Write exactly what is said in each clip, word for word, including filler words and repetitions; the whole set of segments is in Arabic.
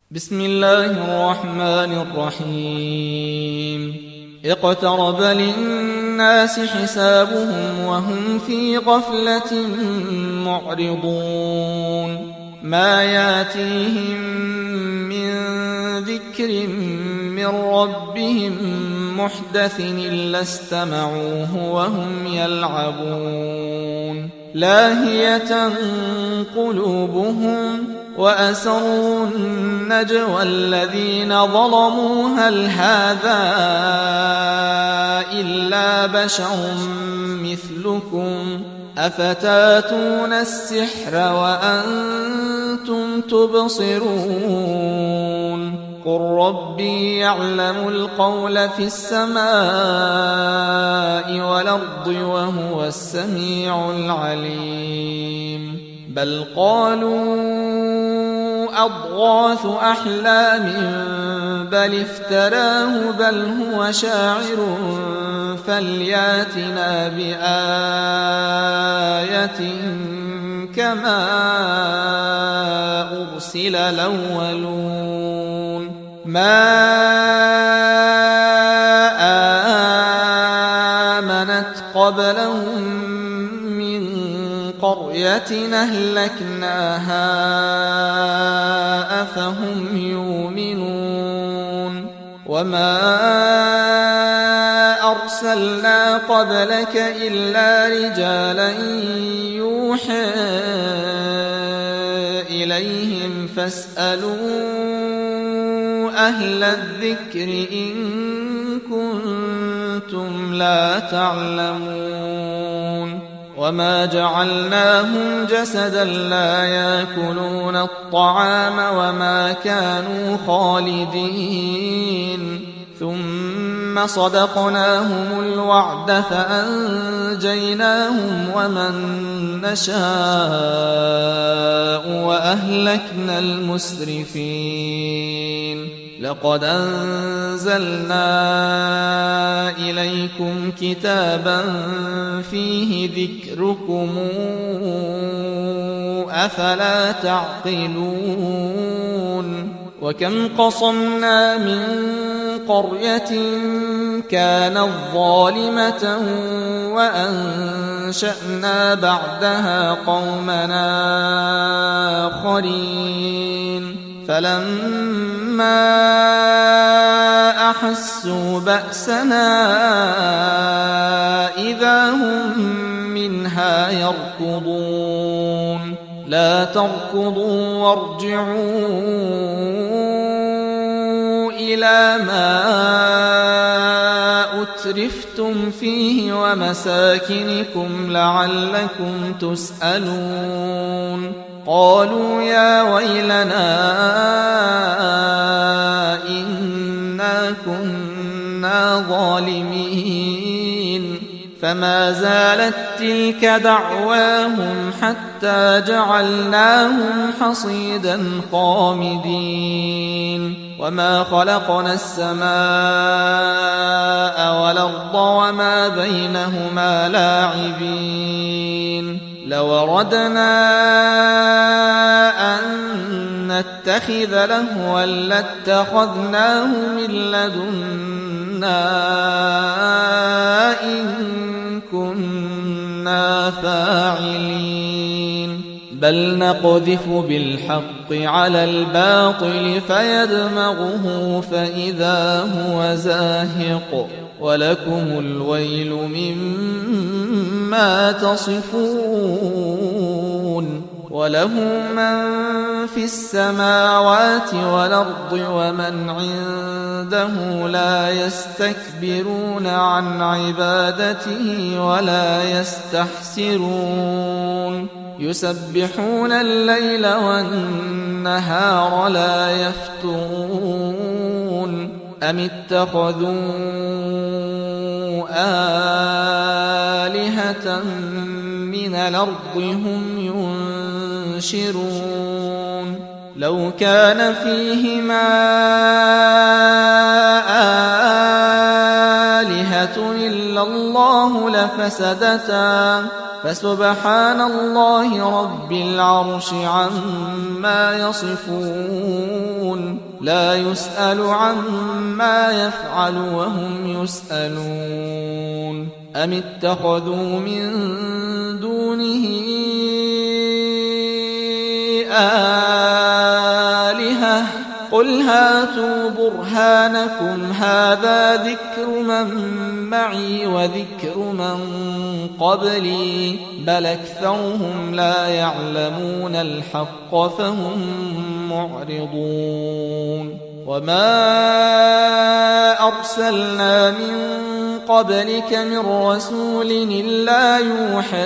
بسم الله الرحمن الرحيم اقترب للناس حسابهم وهم في غفلة معرضون ما ياتيهم من ذكر من ربهم محدث إلا استمعوه وهم يلعبون لاهية قلوبهم وأسروا النجوى الذين ظلموا هل هذا إلا بشر مثلكم أفتاتون السحر وأنتم تبصرون قل ربي يعلم القول في السماء والأرض وهو السميع العليم بل قالوا أضغاث أحلام بل افتراه بل هو شاعر فلياتنا بآية كما أرسل الأولون ما آمنت قبلهم من قرية أهلكناها أفهم يؤمنون وما أرسلنا قبلك إلا رجالا يوحى إليهم فاسألوا أهل الذكر إن كنتم لا تعلمون وما جعلناهم جسدا لا يأكلون الطعام وما كانوا خالدين ثم صدقناهم الوعد فأنجيناهم ومن نشاء وأهلكنا المسرفين لقد أنزلنا إليكم كتابا فيه ذكركم أفلا تعقلون وكم قصمنا من قرية كانت ظالمة وأنشأنا بعدها قومنا آخرين فلما أحسوا بأسنا إذا هم منها يركضون لا تركضوا وارجعوا إلى ما أترفتم فيه ومساكنكم لعلكم تسألون قالوا يا ويلنا إنا كنا ظالمين فما زالت تلك دعواهم حتى جعلناهم حصيدا خامدين وما خلقنا السماء والأرض وما بينهما لاعبين لو أردنا أن نتخذ لهوا لاتخذناه من لدنا إن كنا فاعلين بل نقذف بالحق على الباطل فيدمغه فإذا هو زاهق ولكم الويل مما تصفون وله من في السماوات والأرض ومن عنده لا يستكبرون عن عبادته ولا يستحسرون يسبحون الليل والنهار لا يفترون أم اتخذوا آلهة من الأرض هم ينشرون لو كان فيهما آلهة إلا الله لفسدتا فسبحان الله رب العرش عما يصفون لا يسأل عما يفعل وهم يسألون أم اتخذوا من دونه آلهة قل هاتوا برهانكم هذا ذكر من معي وذكر من قبلي بل أكثرهم لا يعلمون الحق فهم معرضون وما أرسلنا من قبلك من رسول إلا يوحى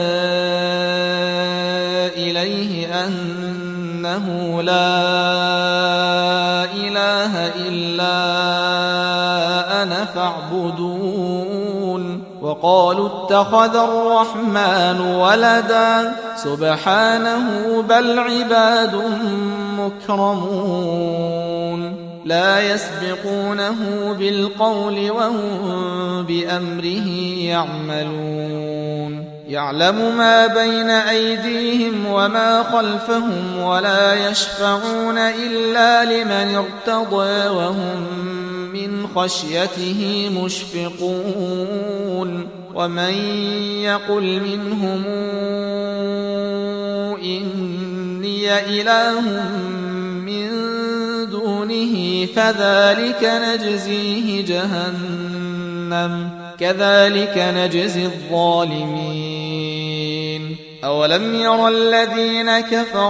إليه أنه لا إله إلا أنا فاعبدون وقالوا اتخذ الرحمن ولدا سبحانه بل عباد مكرمون لا يسبقونه بالقول وهم بأمره يعملون يعلم ما بين أيديهم وما خلفهم ولا يشفعون إلا لمن ارتضى وهم من خشيته مشفقون ومن يقل منهم إني إله من دونه فذلك نجزيه جهنم كذلك نجزي الظالمين أولم ير الذين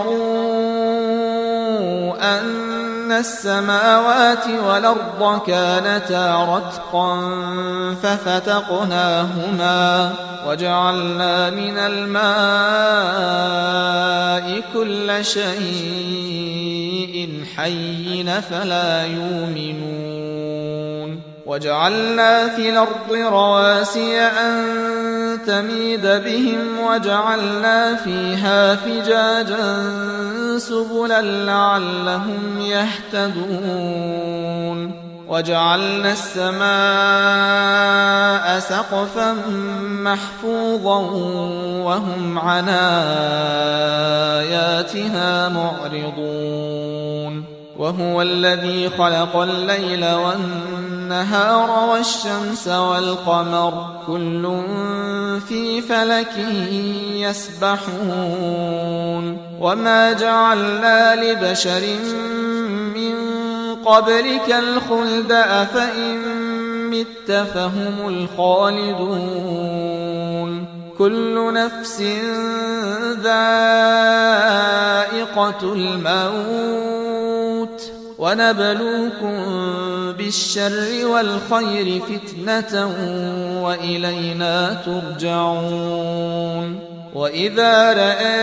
كفروا أن السماوات والأرض كانتا رتقا ففتقناهما وجعلنا من الماء كل شيء حي فلا يؤمنون وجعلنا في الأرض رواسي أن تميد بهم وجعلنا فيها فجاجا سبلا لعلهم يهتدون وجعلنا السماء سقفا محفوظا وهم عن آياتها معرضون وهو الذي خلق الليل والنهار والشمس والقمر كل في فلك يسبحون وما جعلنا لبشر من قبلك الخلد أفإن مت فهم الخالدون كل نفس ذائقة الموت ونبلوكم بالشر والخير فتنة وإلينا ترجعون وإذا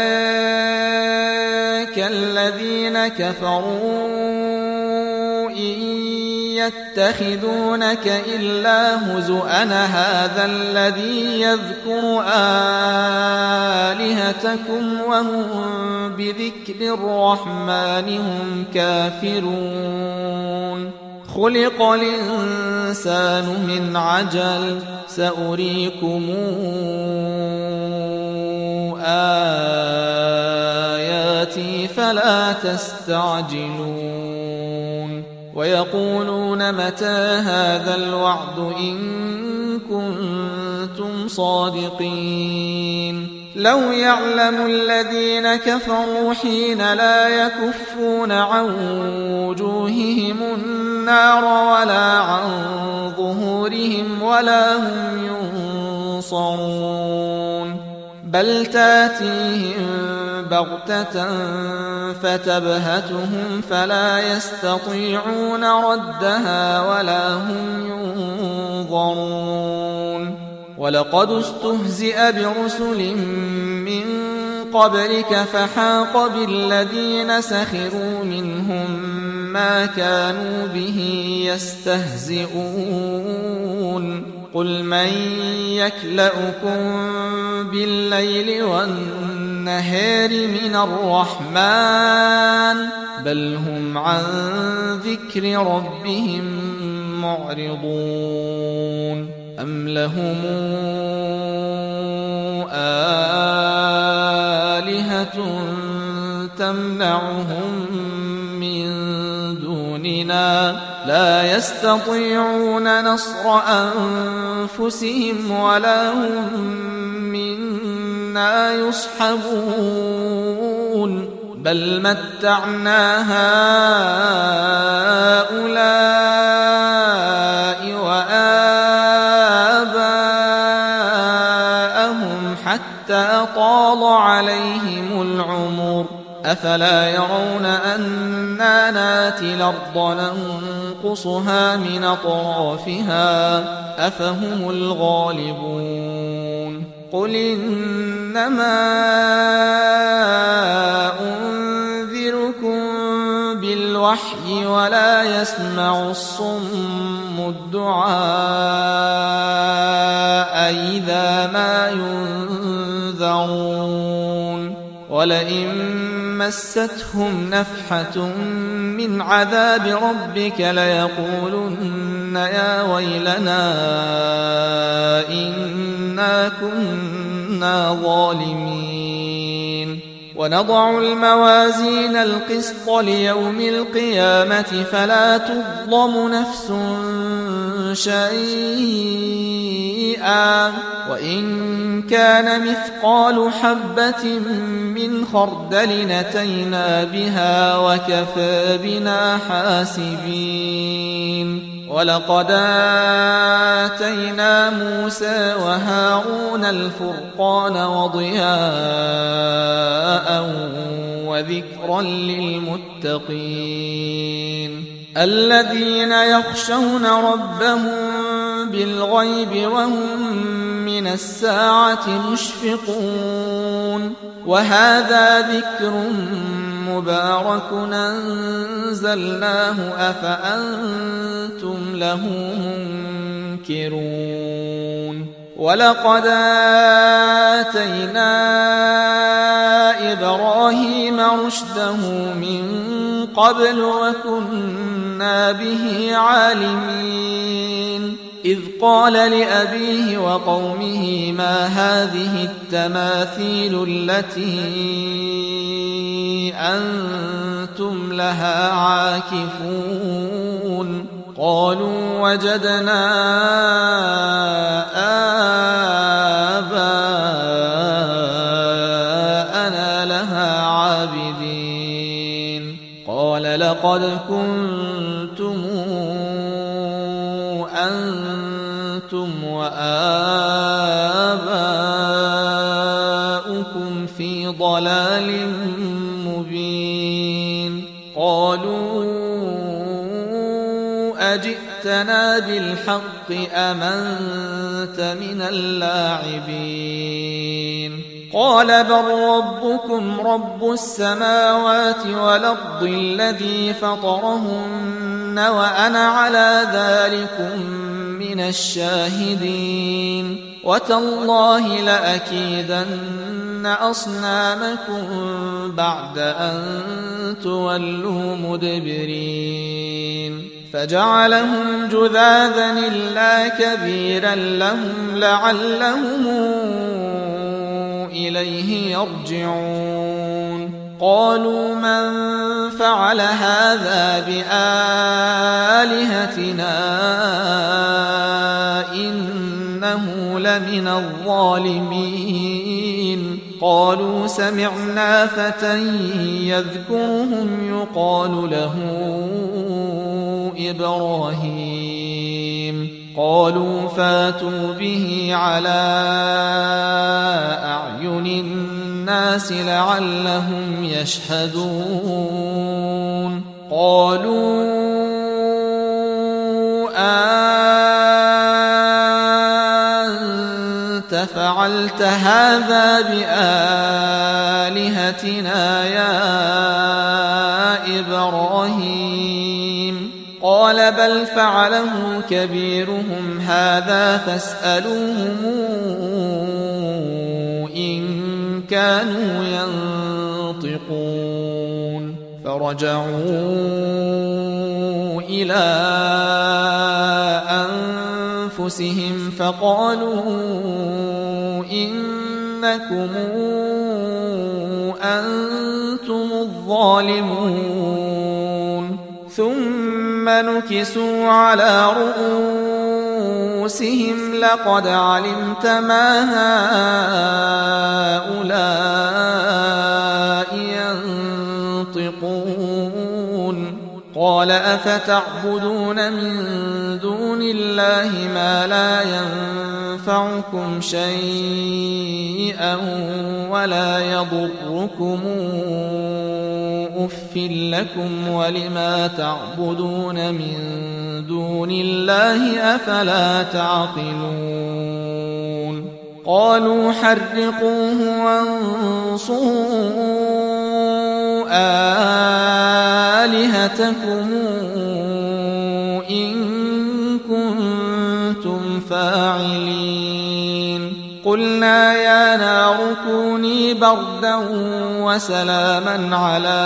رآك الذين كفروا إن يتخذونك إلا هزؤا هذا الذي يذكر آلهتكم وهم بذكر الرحمن هم كافرون خلق الإنسان من عجل سأريكم آياتي فلا تستعجلون ويقولون متى هذا الوعد إن كنتم صادقين لو يعلم الذين كفروا حين لا يكفون عن وجوههم النار ولا عن ظهورهم ولا هم ينصرون بل تاتيهم بغتة فتبهتهم فلا يستطيعون ردها ولا هم ينظرون ولقد استهزئ برسل من قبلك فحاق بالذين سخروا منهم ما كانوا به يستهزئون قل من يكلؤكم بالليل والنهار من الرحمن بل هم عن ذكر ربهم معرضون أم لهم آلهة تمنعهم من دوننا لا يستطيعون نصر أنفسهم ولا هم منا يصحبون بل متعنا هؤلاء وآباءهم حتى طال عليهم العمر أفلا يرون أنا ناتي الأرض ننقصها من أطرافها أفهم الغالبون قل إنما أنذركم بالوحي ولا يسمع الصم الدعاء إذا ما ينذرون ولئن مستهم نفحة من عذاب ربك ليقولن يا ويلنا إنا كنا ظالمين ونضع الموازين القسط ليوم القيامة فلا تظلم نفس شيئا وإن كان مثقال حبة من خردل أتينا بها وكفى بنا حاسبين ولقد آتينا موسى وهارون الفرقان وضياء وذكرا للمتقين الذين يخشون ربهم بالغيب وهم من الساعة مشفقون وهذا ذكر مبارك أنزلناه أفأنتم له منكرون ولقد آتينا إبراهيم رشده من قبل وكنا به عالمين إذ قال لأبيه وقومه ما هذه التماثيل التي أنتم لها عاكفون قالوا وجدنا آباءنا لها عابدين قال لقد كنتم أنتم وآباؤكم في ضلال مبين قالوا أجئتنا بالحق أم أنت من اللاعبين قال بل ربكم رب السماوات والأرض الذي فطرهن وأنا على ذلكم من الشاهدين وتالله لأكيدن أصنامكم بعد أن تولوا مدبرين فجعلهم جذاذا إلا كبيرا لهم لعلهم إليه يرجعون قالوا من فعل هذا بآلهتنا إنه لمن الظالمين قالوا سمعنا فتى يذكرهم يقال له إبراهيم قالوا فاتوا به على أعين الناس لعلهم يشهدون قالوا أنت فعلت هذا بآلهتنا يا إبراهيم قال بل فعله كبيرهم هذا فاسألوهم إن كانوا ينطقون فرجعوا إلى أنفسهم فقالوا إنكم أنتم الظالمون ثم نكسوا على رؤوسهم لقد علمت ما هؤلاء ينطقون قال أفتعبدون من دون الله ما لا ينفعكم شيئا ولا يضركم أف لكم ولما تعبدون من دون الله أفلا تعقلون قالوا حرقوه وانصروا آلهتكم إن كنتم فاعلين قلنا يا نار كوني بردا وسلاما على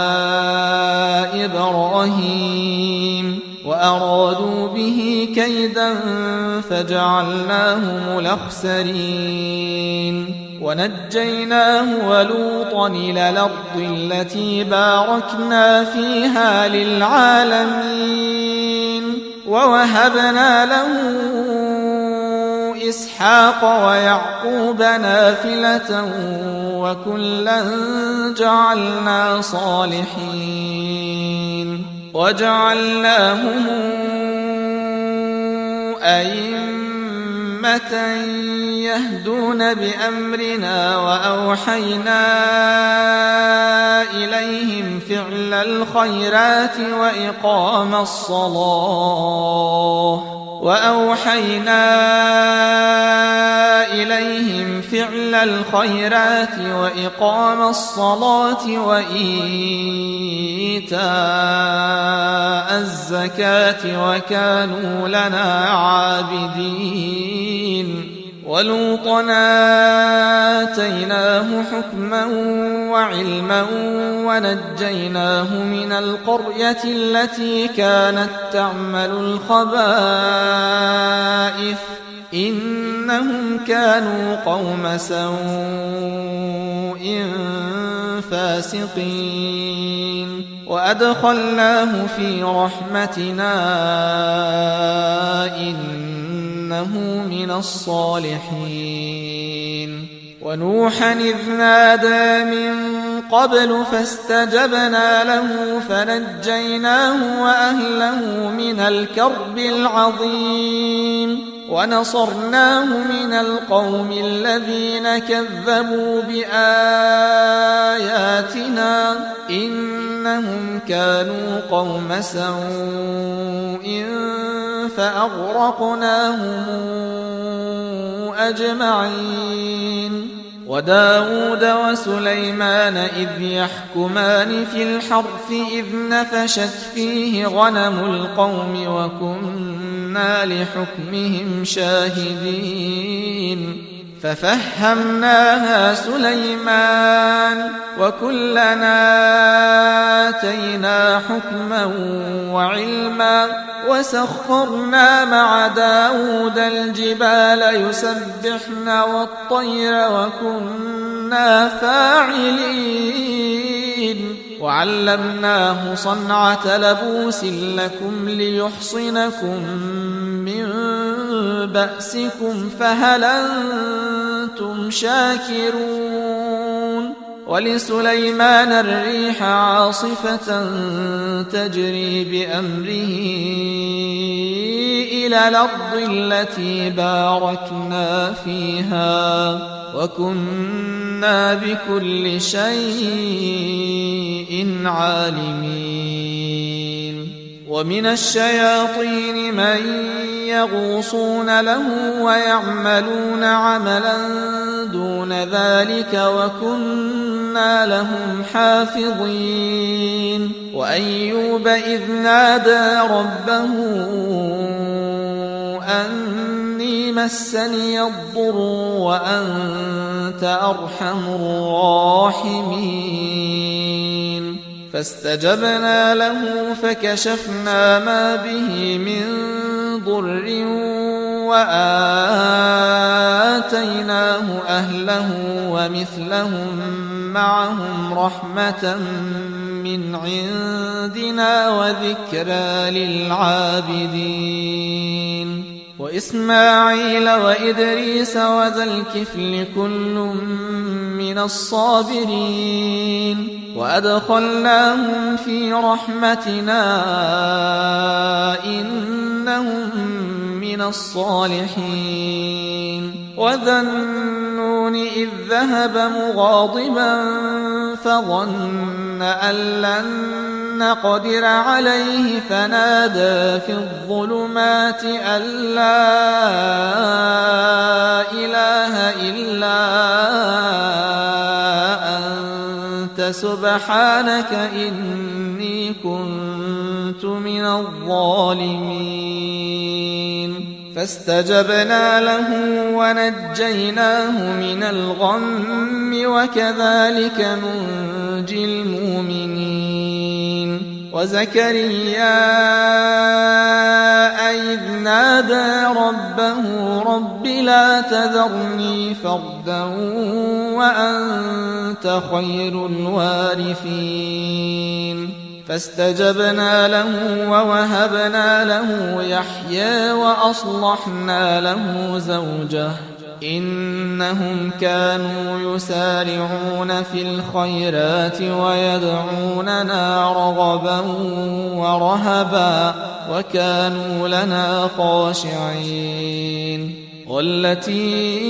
إبراهيم وأرادوا به كيدا فجعلناهم الأخسرين ونجيناه ولوطا إلى الأرض التي باركنا فيها للعالمين ووهبنا له إسحاق ويعقوب نافلة وكلا جعلنا صالحين وجعلناهم أئمة يهدون بأمرنا وأوحينا إليهم فعل الخيرات وإقام الصلاة وأوحينا إليهم فعل الخيرات وإقام الصلاة وإيتاء الزكاة وكانوا لنا عابدين ولوطا آتيناه حكما وعلما ونجيناه من القرية التي كانت تعمل الخبائث إنهم كانوا قوم سوء فاسقين وأدخلناه في رحمتنا إنه من الصالحين ونوحا إذ نادى من قبل فاستجبنا له فنجيناه وأهله من الكرب العظيم ونصرناه من القوم الذين كذبوا بآياتنا إنهم كانوا قوم سوء فأغرقناهم أجمعين وداود وسليمان إذ يحكمان في الحرث إذ نفشت فيه غنم القوم وكنا لحكمهم شاهدين ففهمناها سليمان وكلنا آتينا حكما وعلما وسخرنا مع داود الجبال يسبحن والطير وكنا فاعلين وعلمناه صنعة لبوس لكم ليحصنكم من بأسكم فهل أنتم شاكرون ولسليمان الريح عاصفة تجري بأمره إلى الأرض التي باركنا فيها وكنا بكل شيء عالمين ومن الشياطين من يغوصون له ويعملون عملا دون ذلك وكنا لهم حافظين وأيوب إذ نادى ربه أني مسني الضر وأنت أرحم الراحمين فاستجبنا له فكشفنا ما به من ضر وآتيناه أهله ومثلهم معهم رحمة من عندنا وذكرى للعابدين وإسماعيل وإدريس وذا الكفل كل من الصابرين وأدخلناهم في رحمتنا إنهم من الصالحين وذا النون إذ ذهب مغاضبا فظن أن لن نقدر عليه فنادى في الظلمات أن لا إله إلا أنت سبحانك إني كنت من الظالمين فاستجبنا له ونجيناه من الغم وكذلك ننجي المؤمنين وزكريا إذ نادى ربه رب لا تذرني فردا وأنت خير الوارثين فاستجبنا له ووهبنا له يحيى وأصلحنا له زوجه إنهم كانوا يسارعون في الخيرات ويدعوننا رغبا ورهبا وكانوا لنا خاشعين والتي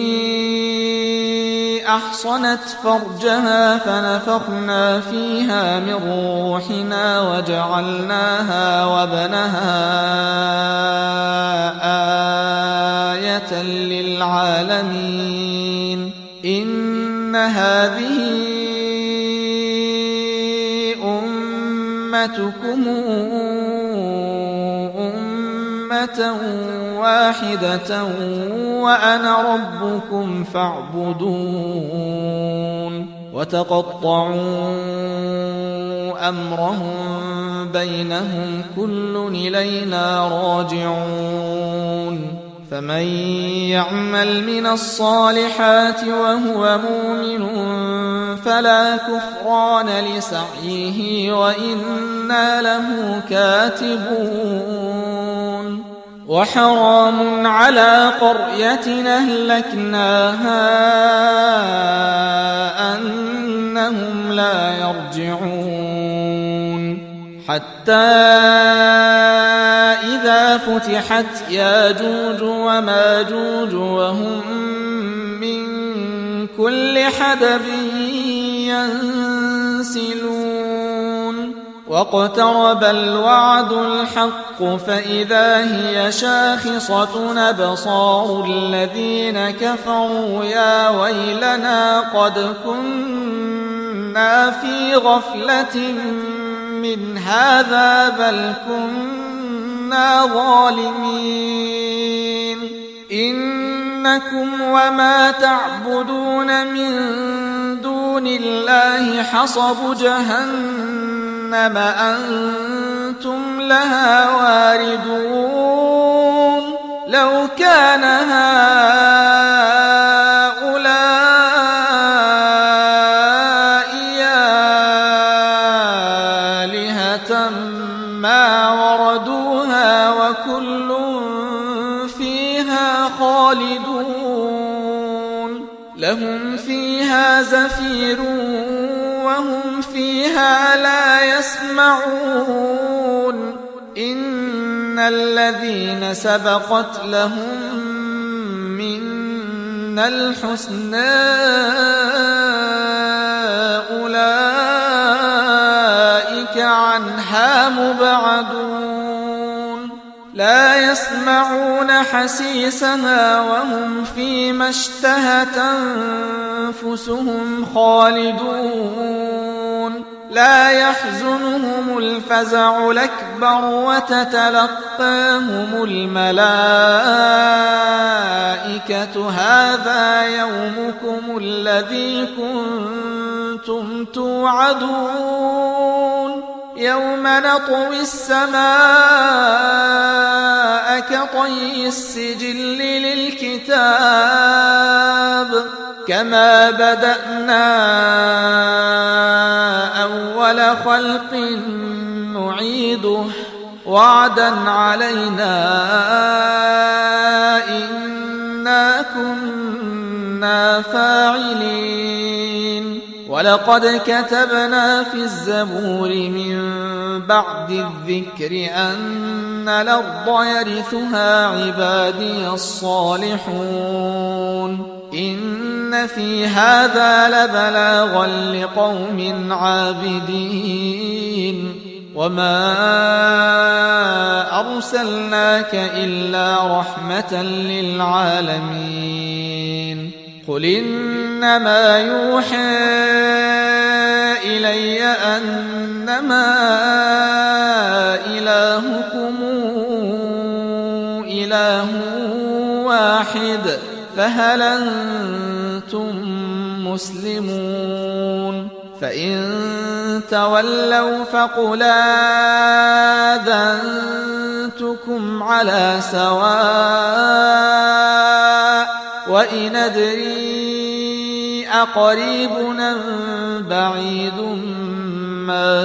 أحصنت فرجها فنفخنا فيها من روحنا وجعلناها وابنها آية للعالمين إن هذه أمتكم أمة واحدة وأنا ربكم فاعبدون وتقطعوا أمرهم بينهم كل إلينا راجعون فمن يعمل من الصالحات وهو مؤمن فلا كفران لسعيه وإنا له كاتبون وحرام على قرية أهلكناها أنهم لا يرجعون حتى إذا فتحت ياجوج وماجوج وهم من كل حدب ينسلون واقترب الوعد الحق فإذا هي شاخصة أبصار الذين كفروا يا ويلنا قد كنا في غفلة من هذا بل كنا ظالمين إنكم وما تعبدون من دون الله حصب جهنم أنتم لها واردون لو كان هؤلاء آلهة ما وردوها وكل فيها خالدون لهم فيها زفير وهم فيها لا يسمعون إن الذين سبقت لهم منا الحسنى أولئك عنها مبعدون لا يسمعون حسيسها وهم فيما اشتهت أنفسهم خالدون لا يحزنهم الفزع الأكبر وتتلقاهم الملائكة هذا يومكم الذي كنتم توعدون يوم نطوي السماء كطي السجل للكتاب كما بدأنا أول خلق خلق نعيده وعدا علينا إنا كنا فاعلين ولقد كتبنا في الزبور من بعد الذكر أن الأرض يرثها عبادي الصالحون إن في هذا لبلاغا لقوم عابدين وما أرسلناك إلا رحمة للعالمين قل إنما يوحى إلي أنما إلهكم إله واحد فهل أنتم مسلمون فإن تولوا فقل آذنتكم على سواء وإن أدري أقريب أم بعيد ما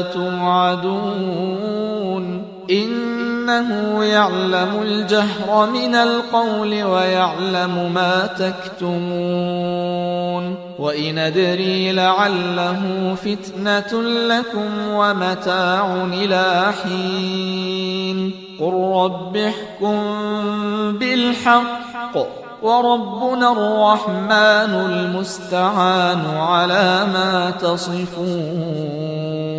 توعدون إنه يعلم الجهر من القول ويعلم ما تكتمون وإن أدري لعله فتنة لكم ومتاع إلى حين قل رب احكم بالحق وربنا الرحمن المستعان على ما تصفون.